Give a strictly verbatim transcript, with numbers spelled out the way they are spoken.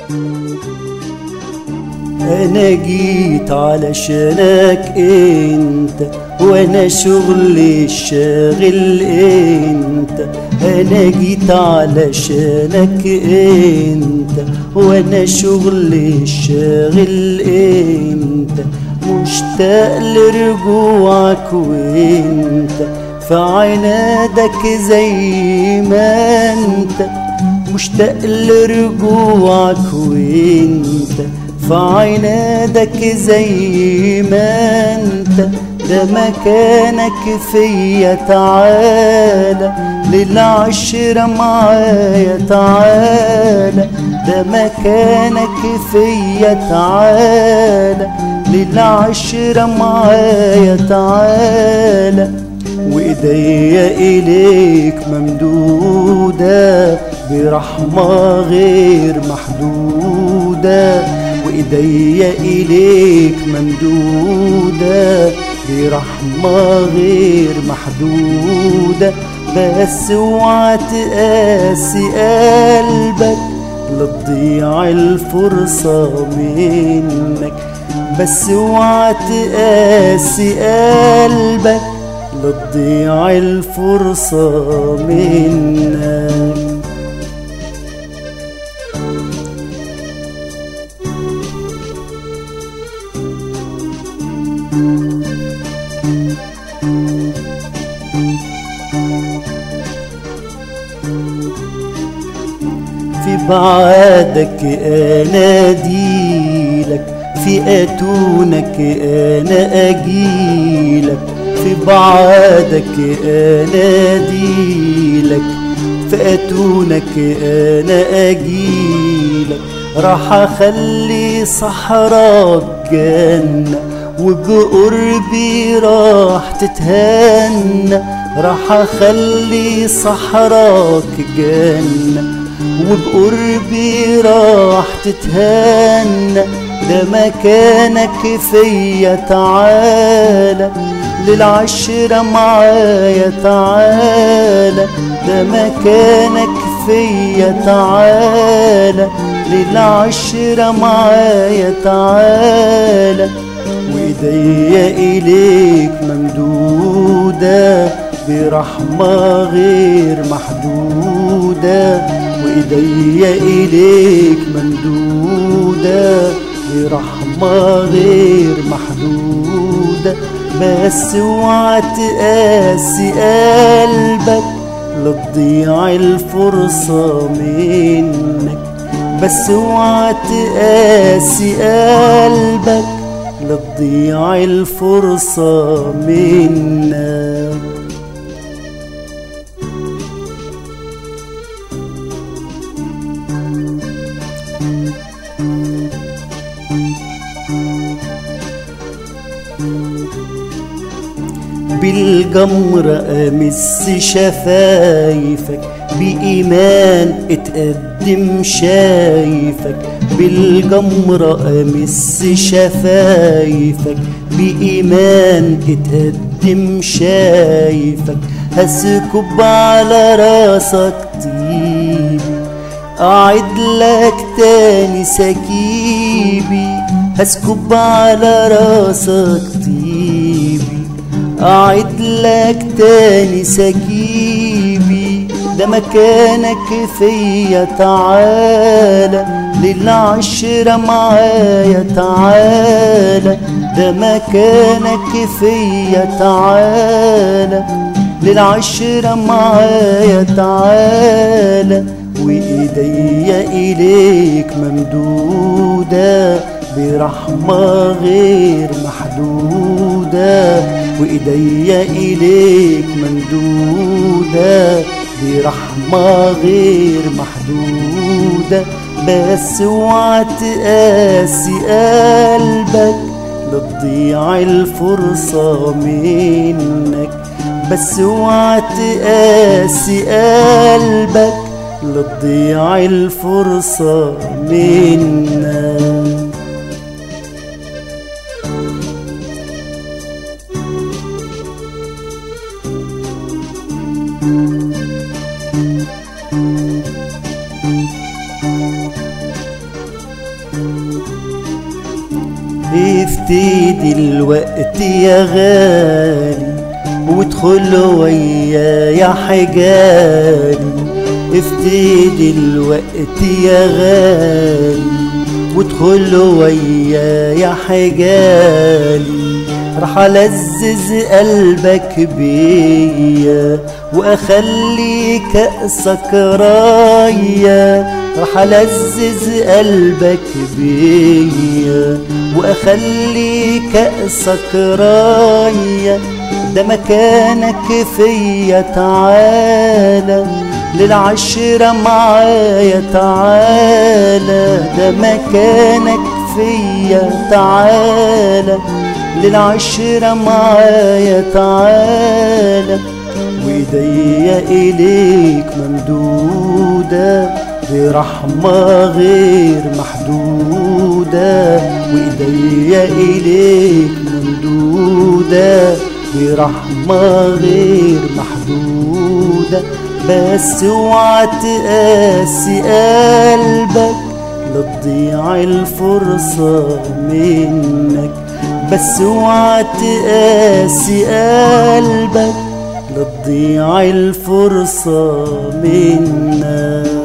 أنا جيت علشانك أنت، وأنا شغلي الشاغل أنت. أنا جيت علشانك أنت، وأنا شغلي الشاغل أنت. مشتاق لرجوعك وأنت في عنادك زي ما أنت. مشتاق لرجوعك وأنت في عنادك زي ما أنت. ده مكانك فيا، تعالى للعشرة معايا تعالى. ده مكانك فيا، تعالى للعشرة معايا تعالى. وإيديا إليك ممدودة برحمة غير محدودة. وإيديا إليك ممدودة برحمة غير محدودة. بس اوعى تقاسي قلبك لتضيع الفرصة منك. بس اوعى تقاسي قلبك لتضيع الفرصة منك. في بعادك أناديلك، في أتونك أنا أجيلك. في بعادك أناديلك، في أتونك أنا أجيلك. راح أخلي صحراك جنة، وبقربي راح تتهنى. راح أخلي صحراك جنة، وبقربي راح تتهنى. ده مكانك فيا، تعالى للعشرة معايا تعالى. ده مكانك فيا، تعالى للعشرة معايا تعالى. وإيديا إليك ممدودة برحمة غير محدودة. وإيديا إليك ممدودة برحمة غير محدودة. بس اوعى تقاسي قلبك لتضيع الفرصة منك. بس اوعى تقاسي قلبك لتضيع الفرصة منك. بالجمرة أمس شفايفك، بإيمان اتقدم شايفك. بالجمرة أمس شفايفك، بإيمان اتقدم شايفك. هسكب على راسك طيبي، أعد لك تاني سكيبي. هسكب على راسك طيبي، أعد لك تاني سكيبي. ده مكانك فيا، تعالى للعشرة معايا تعالى. ده مكانك فيا، تعالى للعشرة معايا تعالى. وإيديا إليك ممدودة برحمة غير محدودة. وإيديا إليك ممدودة برحمة غير محدودة. بس اوعى تقاسي قلبك لتضيع الفرصة منك. بس اوعى تقاسي قلبك لتضيع الفرصة منك. افتدي الوقت يا غالي وادخل ويا يا حجالي، افتدي الوقت يا غالي وادخل ويا يا حجالي، راح ألذذ قلبك بيا وأخلي كأسك رايا، راح ألذذ قلبك بيا وأخلي كأسك رايا، ده مكانك فيا تعالى للعشرة معايا تعالى، ده مكانك فيا تعالى للعشرة معايا تعالى، وإيديا إليك ممدودة برحمة غير محدودة، وإيديا إليك ممدودة برحمة غير محدودة، بس اوعى تقاسي قلبك لتضيع الفرصة منك، بس اوعى تقاسي قلبك لتضيع الفرصة منك.